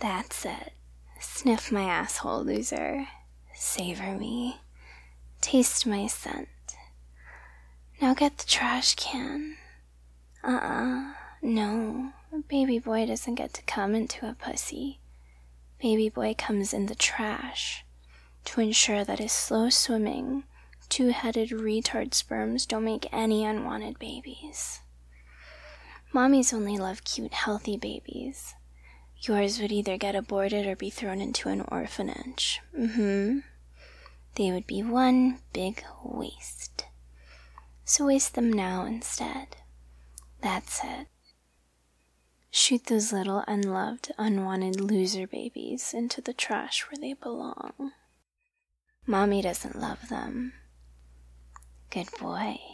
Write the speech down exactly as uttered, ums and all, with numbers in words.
That's it. Sniff my asshole, loser. Savor me. Taste my scent. Now get the trash can. Uh-uh. No. Baby boy doesn't get to come into a pussy. Baby boy comes in the trash to ensure that his slow-swimming, two-headed retard sperms don't make any unwanted babies. Mommies only love cute, healthy babies. Yours would either get aborted or be thrown into an orphanage. Mm-hmm. They would be one big waste. So waste them now instead. That's it. Shoot those little unloved, unwanted loser babies into the trash where they belong. Mommy doesn't love them. Good boy.